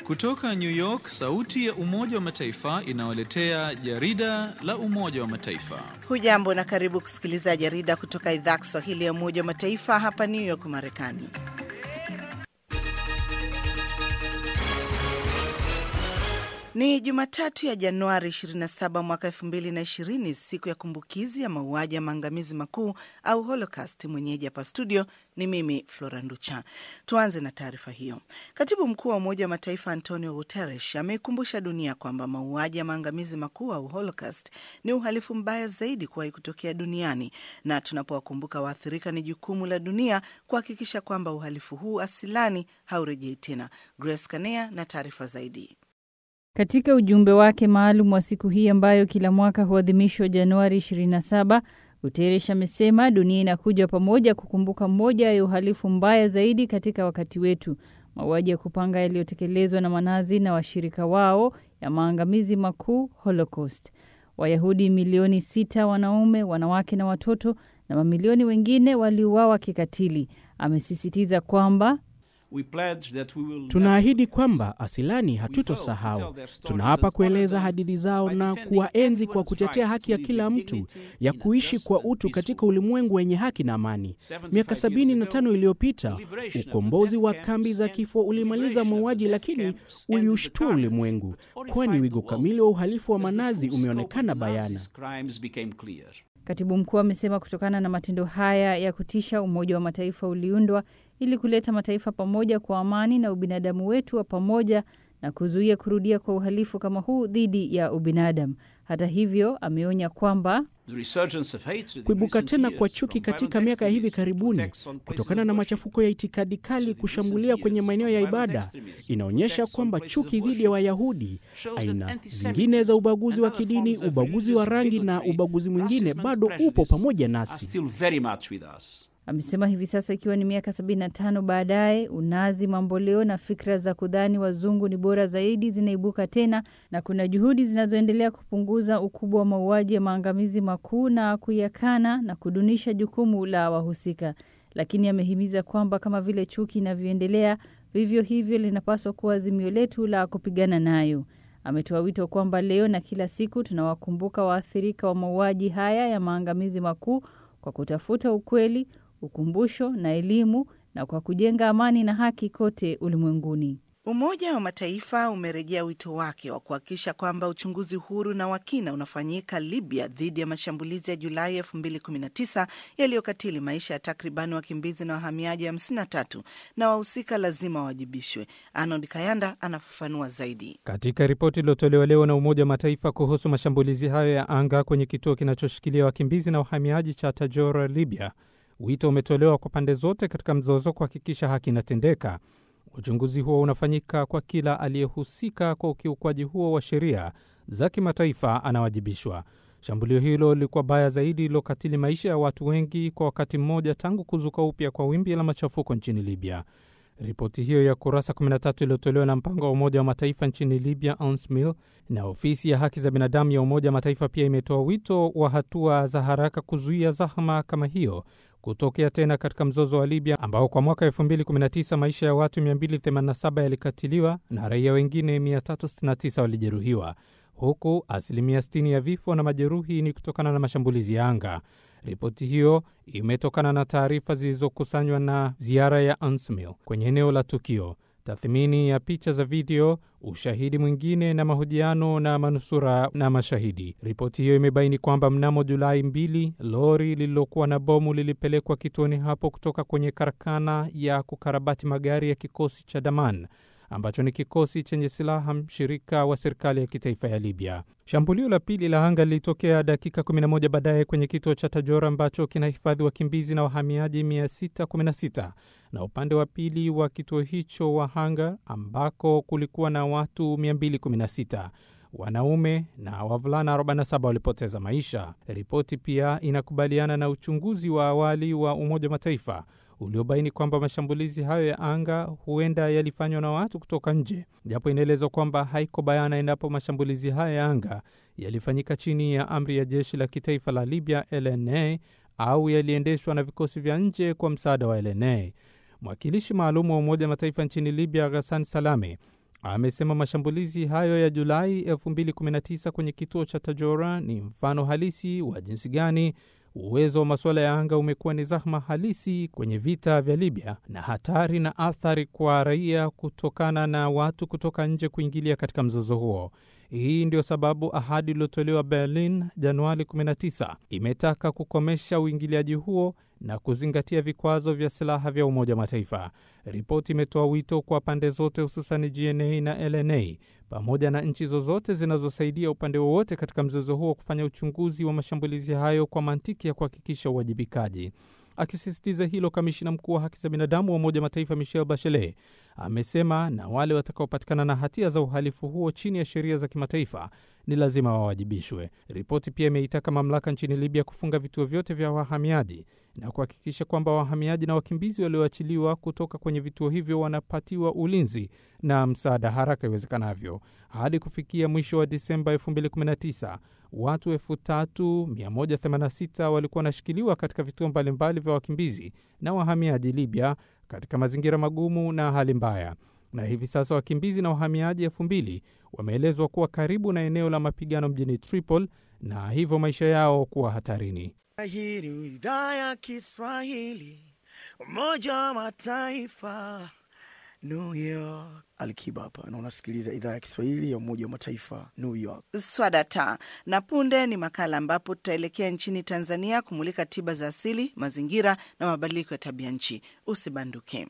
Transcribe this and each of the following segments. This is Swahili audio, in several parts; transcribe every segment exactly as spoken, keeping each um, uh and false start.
Kutoka New York, sauti ya Umoja wa Mataifa inawaletea jarida la Umoja wa Mataifa. Hujambo na karibu kusikiliza jarida kutoka idhaa Kiswahili ya Umoja wa Mataifa hapa New York, Marekani. Ni Jumatatu ya Januari ishirini na saba mwaka elfu mbili na ishirini, siku ya kumbukizi ya mauaji ya maangamizi makuu au Holocaust. Mwenyeji hapa studio ni mimi Flora Nducha. Tuanze na taarifa hiyo. Katibu mkuu wa Umoja wa Mataifa Antonio Guterres ameikumbusha dunia kwamba mauaji ya maangamizi makuu au Holocaust ni uhalifu mbaya zaidi kuwahi kutokea duniani, na tunapowakumbuka waathirika ni jukumu la dunia kuhakikisha kwamba uhalifu huu asilani haurejei tena. Grace Kanea na taarifa zaidi. Katika ujumbe wake maalum wa siku hii ambayo kila mwaka huadhimishwa Januari ishirini na saba, Guterres amesema dunia inakuja pamoja kukumbuka moja ya uhalifu mbaya zaidi katika wakati wetu, mauaji ya kupanga yaliyotekelezwa na Manazi na washirika wao ya maangamizi makuu Holocaust. Wayahudi milioni sita, wanaume, wanawake na watoto, na mamilioni wengine waliuawa kikatili. Amesisitiza kwamba tunaahidi kwamba asilani hatutosahau. Tunaapa kueleza hadithi zao na kuwaenzi kwa kutetea haki ya kila mtu ya kuishi kwa utu katika ulimwengu wenye haki na amani. Miaka sabini na tano iliyopita, ukombozi wa kambi za kifo ulimaliza mauaji, lakini uliushtua ulimwengu, kwani wigo kamili wa uhalifu wa Manazi umeonekana bayana. Katibu mkuu amesema kutokana na matendo haya ya kutisha, Umoja wa Mataifa uliundwa ili kuleta mataifa pamoja kwa amani na ubinadamu wetu wa pamoja na kuzuia kurudia kwa uhalifu kama huu dhidi ya ubinadamu. Hata hivyo, ameonya kwamba kuibuka tena kwa chuki katika miaka ya hivi karibuni kutokana na machafuko ya itikadi kali kushambulia kwenye maeneo ya ibada inaonyesha kwamba chuki dhidi ya Wayahudi, aina zingine za ubaguzi wa kidini, ubaguzi wa rangi na ubaguzi mwingine bado upo pamoja nasi. Amesema hivi sasa, ikiwa ni miaka sabini na tano baadaye, unazi, mamboleo na fikra za kudhani wazungu ni bora zaidi zinaibuka tena, na kuna juhudi zinazoendelea kupunguza ukubwa wa mauaji ya maangamizi makuu na kuyakana na kudunisha jukumu la wahusika. Lakini amehimiza kwamba kama vile chuki inavyoendelea, vivyo hivyo linapaswa kuwa azimio letu la kupigana nayo. Ametoa wito kwamba leo na kila siku tunawakumbuka waathirika wa mauaji haya ya maangamizi makuu kwa kutafuta ukweli, ukumbusho na elimu, na kwa kujenga amani na haki kote ulimwenguni. Umoja wa Mataifa umerejea wito wake wa kuhakikisha kwamba uchunguzi huru na wa kina unafanyika Libya dhidi ya mashambulizi ya Julai elfu mbili kumi na tisa yaliyokatili maisha ya takribani wakimbizi na wahamiaji hamsini na tatu, na wahusika lazima wajibishwe. Arnold Kayanda anafafanua zaidi. Katika ripoti iliyotolewa leo na Umoja wa Mataifa kuhusu mashambulizi hayo ya anga kwenye kituo kinachoshikilia wakimbizi na wahamiaji cha Tajora, Libya, wito umetolewa kwa pande zote katika mzozo kuhakikisha haki inatendeka. Uchunguzi huo unafanyika kwa kila aliyehusika kwa ukiukwaji huo wa sheria za kimataifa anawajibishwa. Shambulio hilo lilikuwa baya zaidi lilokatili maisha ya watu wengi kwa wakati mmoja tangu kuzuka upya kwa wimbi la machafuko nchini Libya. Ripoti hiyo ya kurasa kumi na tatu iliyotolewa na mpango wa Umoja wa Mataifa nchini Libya, UNSMIL, na ofisi ya haki za binadamu ya Umoja wa Mataifa pia imetoa wito wa hatua za haraka kuzuia zahma kama hiyo kutokea tena katika mzozo wa Libya, ambao kwa mwaka elfu mbili kumi na tisa maisha ya watu mia mbili themanini na saba yalikatiliwa na raia wengine mia tatu sitini na tisa walijeruhiwa, huku asilimia sitini ya vifo na majeruhi ni kutokana na mashambulizi ya anga. Ripoti hiyo imetokana na taarifa zilizokusanywa na ziara ya UNSMIL kwenye eneo la tukio, tathmini ya picha za video, ushahidi mwingine na mahojiano na manusura na mashahidi. Ripoti hiyo imebaini kwamba mnamo Julai mbili, lori lililokuwa na bomu lilipelekwa kituoni hapo kutoka kwenye karakana ya kukarabati magari ya kikosi cha Daman, ambacho ni kikosi chenye silaha mshirika wa serikali ya kitaifa ya Libya. Shambulio la pili la anga lilitokea dakika kumi na moja baadaye kwenye kituo cha Tajora ambacho kinahifadhi wakimbizi na wahamiaji mia sita kumi na sita, na upande wa pili wa kituo hicho wa anga ambako kulikuwa na watu mia mbili kumi na sita. Wanaume na wavulana arobaini na saba walipoteza maisha. Ripoti pia inakubaliana na uchunguzi wa awali wa Umoja wa Mataifa uliobaini kwamba mashambulizi hayo ya anga huenda yalifanywa na watu kutoka nje, japo inaelezwa kwamba haiko bayana endapo mashambulizi hayo ya anga yalifanyika chini ya amri ya jeshi la kitaifa la Libya L N A au yaliendeshwa na vikosi vya nje kwa msaada wa L N A. Mwakilishi maalum wa Umoja wa Mataifa nchini Libya, Ghassan Salame, Amesema mashambulizi hayo ya Julai elfu mbili kumi na tisa kwenye kituo cha Tajora ni mfano halisi wa jinsi gani uwezo wa masuala ya anga umekuwa ni zahma halisi kwenye vita vya Libya na hatari na athari kwa raia kutokana na watu kutoka nje kuingilia katika mzozo huo. Hii ndio sababu ahadi iliyotolewa Berlin Januari kumi na tisa imetaka kukomesha uingiliaji huo na kuzingatia vikwazo vya silaha vya Umoja wa Mataifa. Ripoti imetoa wito kwa pande zote, hususan G N A na L N A pamoja na nchi zozote zinazosaidia upande wowote katika mzozo huo kufanya uchunguzi wa mashambulizi hayo kwa mantiki ya kuhakikisha uwajibikaji. Akisisitiza hilo, kamishina mkuu wa haki za binadamu wa Umoja wa Mataifa Michelle Bachelet amesema na wale watakaopatikana na hatia za uhalifu huo chini ya sheria za kimataifa ni lazima wawajibishwe. Ripoti pia imeitaka mamlaka nchini Libya kufunga vituo vyote vya wahamiaji na kuhakikisha kwamba wahamiaji na wakimbizi walioachiliwa kutoka kwenye vituo hivyo wanapatiwa ulinzi na msaada haraka iwezekanavyo. Hadi kufikia mwisho wa Disemba elfu mbili kumi na tisa, watu elfu tatu mia moja themanini na sita walikuwa wanashikiliwa katika vituo mbalimbali vya wakimbizi na wahamiaji Libya katika mazingira magumu na hali mbaya. Na hivi sasa wakimbizi na wahamiaji elfu mbili wameelezwa kuwa karibu na eneo la mapigano mjini Tripoli na hivyo maisha yao kuwa hatarini. Hii ni idhaa ya Kiswahili, Umoja wa Mataifa, New York. Alikiba hapa na unasikiliza idhaa ya Kiswahili ya Umoja wa Mataifa, New York. Swadata na punde ni makala ambapo tutaelekea nchini Tanzania kumulika tiba za asili, mazingira na mabadiliko ya tabia nchi. Usibanduke.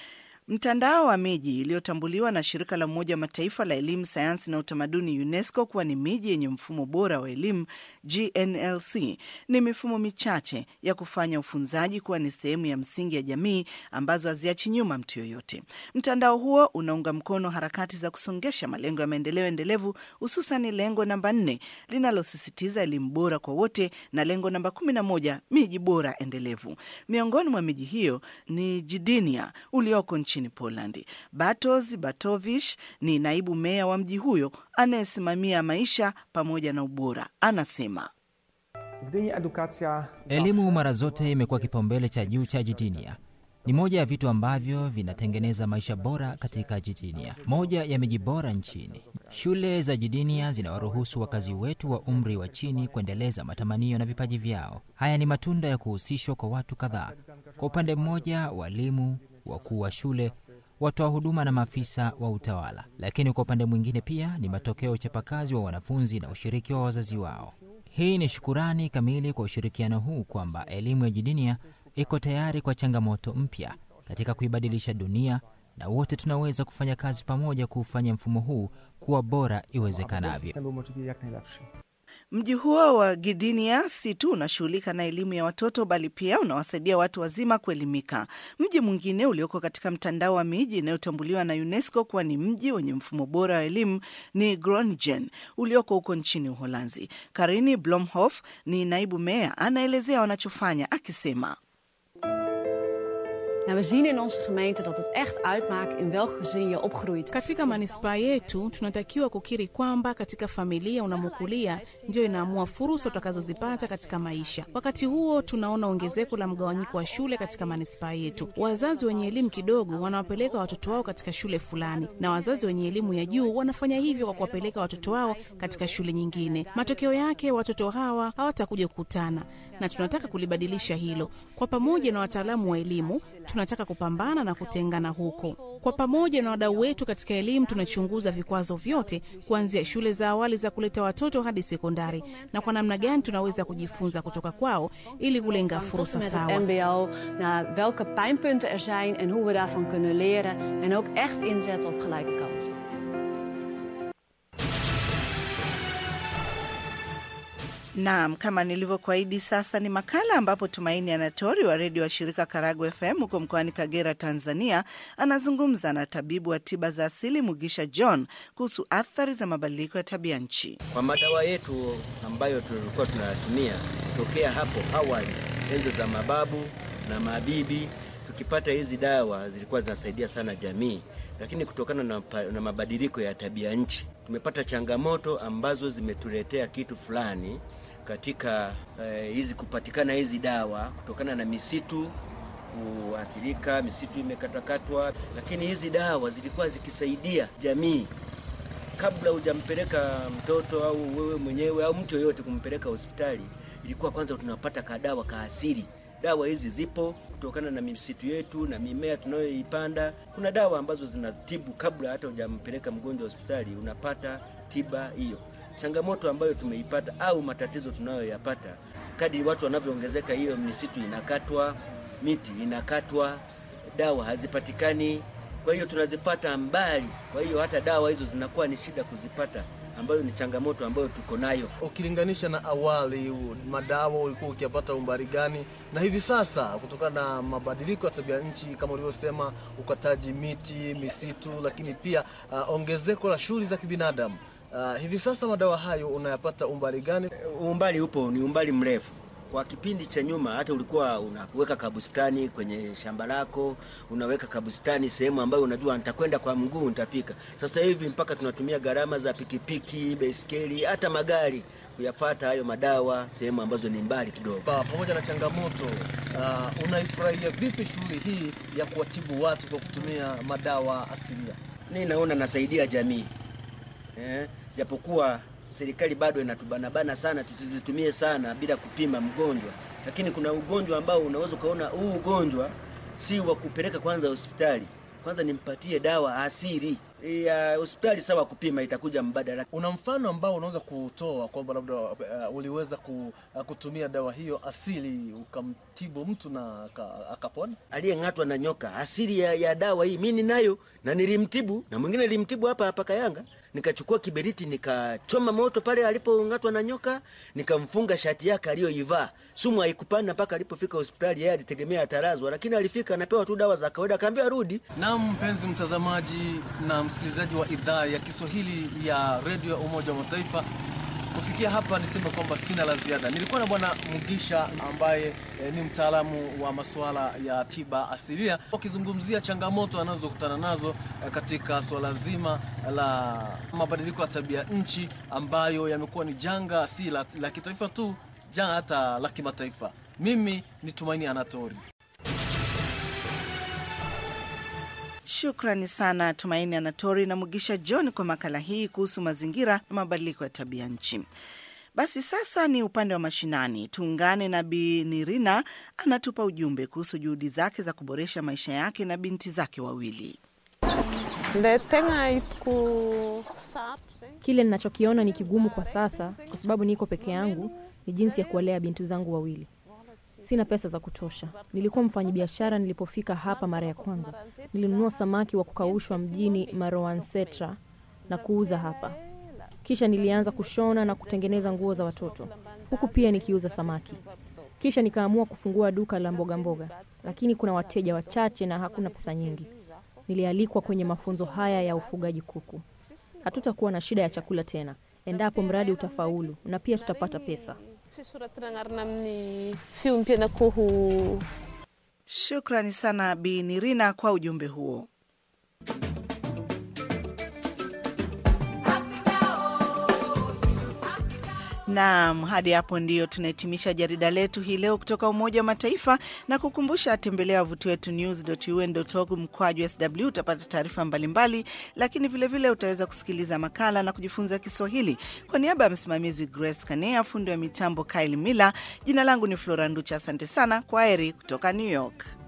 Mtandao wa miji iliyotambuliwa na shirika la Umoja wa Mataifa la elimu, sayansi na utamaduni UNESCO kuwa ni miji yenye mfumo bora wa elimu G N L C ni mifumo michache ya kufanya ufunzaji kuwa ni sehemu ya msingi ya jamii ambazo haziachi nyuma mtu yoyote. Mtandao huo unaunga mkono harakati za kusongesha malengo ya maendeleo endelevu, hususan lengo namba nne linalosisitiza elimu bora kwa wote na lengo namba kumi na moja miji bora endelevu. Miongoni mwa miji hiyo ni Gdynia ulioko nchini Poland. Bartosz Bartowicz ni naibu meya wa mji huyo anayesimamia maisha pamoja na ubora. Anasema elimu mara zote imekuwa kipaumbele cha juu cha Gdynia. Ni moja ya vitu ambavyo vinatengeneza maisha bora katika Gdynia, moja ya miji bora nchini. Shule za Gdynia zinawaruhusu wakazi wetu wa umri wa chini kuendeleza matamanio na vipaji vyao. Haya ni matunda ya kuhusishwa kwa watu kadhaa. Kwa upande mmoja, walimu, wakuu wa shule, watoa huduma na maafisa wa utawala. Lakini kwa upande mwingine pia ni matokeo ya uchapakazi wa wanafunzi na ushiriki wa wazazi wao. Hii ni shukurani kamili kwa ushirikiano huu kwamba elimu ya Gdynia iko tayari kwa changamoto mpya katika kuibadilisha dunia, na wote tunaweza kufanya kazi pamoja kufanya mfumo huu kuwa bora iwezekanavyo. Mji huo wa Gdynia si tu unashughulika na elimu ya watoto bali pia unawasaidia watu wazima kuelimika. Mji mwingine ulioko katika mtandao wa miji inayotambuliwa na UNESCO kuwa ni mji wenye mfumo bora wa elimu ni Groningen ulioko huko nchini Uholanzi. Karini Blomhoff ni naibu meya, anaelezea wanachofanya akisema: Nou, we zien in onze gemeente dat het echt uitmaakt in welk gezin je opgroeit. Katika manispaa yetu tunatakiwa kukiri kwamba katika familia unamokulia ndio inaamua fursa utakazozipata katika maisha. Wakati huo tunaona ongezeko la mgawanyiko wa shule katika manispaa yetu. Wazazi wenye elimu kidogo wanawapeleka watoto wao katika shule fulani, na wazazi wenye elimu ya juu wanafanya hivyo kwa kuwapeleka watoto wao katika shule nyingine. Matokeo yake watoto hawa hawatakuja kukutana, na tunataka kulibadilisha hilo. Kwa pamoja na wataalamu wa elimu tunataka kupambana na kutengana huko. Kwa pamoja na wadau wetu katika elimu tunachunguza vikwazo vyote kuanzia shule za awali za kuleta watoto hadi sekondari, na kwa namna gani tunaweza kujifunza kutoka kwao ili kulenga fursa sawa. M B O na welke pijnpunten er zijn en hoe we daarvan kunnen leren en ook echt inzetten op gelijke kansen. Naam, kama nilivyokuahidi, sasa ni makala ambapo Tumaini Anatori wa redio wa shirika Karagwe F M huko mkoani Kagera, Tanzania, anazungumza na tabibu wa tiba za asili Mugisha John kuhusu athari za mabadiliko ya tabia nchi. Kwa madawa yetu ambayo tulikuwa tunatumia tokea hapo awali, enzi za mababu na mabibi, tukipata hizi dawa zilikuwa zinasaidia sana jamii, lakini kutokana na, na mabadiliko ya tabia nchi tumepata changamoto ambazo zimetuletea kitu fulani katika hizi uh, kupatikana hizi dawa kutokana na misitu kuathirika, misitu imekatakatwa, lakini hizi dawa zilikuwa zikisaidia jamii. Kabla hujampeleka mtoto au wewe mwenyewe au mtu yoyote kumpeleka hospitali, ilikuwa kwanza tunapata kadawa ka asili. Dawa hizi zipo kutokana na misitu yetu na mimea tunayoipanda. Kuna dawa ambazo zinatibu kabla hata hujampeleka mgonjwa hospitali, unapata tiba hiyo. Changamoto ambayo tumeipata au matatizo tunayoyapata, kadri watu wanavyoongezeka, hiyo misitu inakatwa, miti inakatwa, dawa hazipatikani. Kwa hiyo tunazifuata mbali. Kwa hiyo hata dawa hizo zinakuwa ni shida kuzipata, ambayo ni changamoto ambayo tuko nayo. Ukilinganisha na awali, madawa ulikuwa ukiyapata umbali gani, na hivi sasa kutokana na mabadiliko ya tabia nchi kama ulivyosema, ukataji miti, misitu, lakini pia uh, ongezeko la shughuli za kibinadamu, uh, hivi sasa madawa hayo unayapata umbali gani? Umbali upo, ni umbali mrefu. Kwa kipindi cha nyuma hata ulikuwa unaweka kabustani kwenye shamba lako, unaweka kabustani sehemu ambayo unajua nitakwenda kwa mguu nitafika. Sasa hivi mpaka tunatumia gharama za pikipiki, baiskeli, hata magari kuyafuata hayo madawa sehemu ambazo ni mbali kidogo. Pamoja na changamoto, uh, unaifurahia vipi shughuli hii ya kuwatibu watu kwa kutumia madawa asilia? Mimi naona nasaidia jamii. Eh, japokuwa serikali bado inatubanabana sana tusizitumie sana bila kupima mgonjwa. Lakini kuna ugonjwa ambao unaweza kuona huu ugonjwa si wa kupeleka kwanza hospitali. Kwanza nimpatie dawa asili. Ya hospitali sawa kupima, itakuja mbadala. Una mfano ambao unaweza kutoa kwamba labda uh, uliweza ku, uh, kutumia dawa hiyo asili ukamtibu mtu na akapona? Aliyeng'atwa na nyoka, asili ya, ya dawa hii mimi ninayo na nilimtibu, na mwingine nilimtibu hapa hapa Kayanga. Nikachukua kiberiti nikachoma moto pale alipong'atwa na nyoka, nikamfunga shati yake aliyoivaa. Sumu haikupanda mpaka alipofika hospitali. Yeye alitegemea atarazwa, lakini alifika anapewa tu dawa za kawaida, akaambiwa rudi. Na mpenzi mtazamaji na msikilizaji wa idhaa ya Kiswahili ya Radio ya Umoja wa Mataifa, kufikia hapa niseme kwamba sina la ziada. Nilikuwa na Bwana Mugisha ambaye e, ni mtaalamu wa masuala ya tiba asilia, akizungumzia changamoto anazokutana nazo e, katika swala zima la mabadiliko ya tabia nchi ambayo yamekuwa ni janga si la, la kitaifa tu, janga hata la kimataifa. Mimi ni Tumaini Anatori. Shukrani sana Tumaini Anatori na Mugisha John kwa makala hii kuhusu mazingira na mabadiliko ya tabia nchi. Basi sasa ni upande wa mashinani. Tuungane na Bi Nirina, anatupa ujumbe kuhusu juhudi zake za kuboresha maisha yake na binti zake wawili. Kile ninachokiona ni kigumu kwa sasa kwa sababu niko peke yangu ni jinsi ya kuwalea binti zangu wawili. Sina pesa za kutosha. Nilikuwa mfanyabiashara nilipofika hapa mara ya kwanza. Nilinunua samaki wa kukaushwa mjini Maroansetra na kuuza hapa. Kisha nilianza kushona na kutengeneza nguo za watoto. Huku pia nikiuza samaki. Kisha nikaamua kufungua duka la mboga mboga. Lakini kuna wateja wachache na hakuna pesa nyingi. Nilialikwa kwenye mafunzo haya ya ufugaji kuku. Hatutakuwa na shida ya chakula tena. Endapo mradi utafaulu na pia tutapata pesa. Shukrani sana Bi Nirina kwa ujumbe huo. Naam, hadi hapo ndio tunahitimisha jarida letu hii leo kutoka Umoja wa Mataifa, na kukumbusha tembelea wavuti wetu news dot u n dot org mkwaju S W, utapata taarifa mbalimbali, lakini vile vile utaweza kusikiliza makala na kujifunza Kiswahili. Kwa niaba ya msimamizi Grace Kanea, fundi wa mitambo Kyle Miller, jina langu ni Flora Nducha. Asante sana, kwaheri kutoka New York.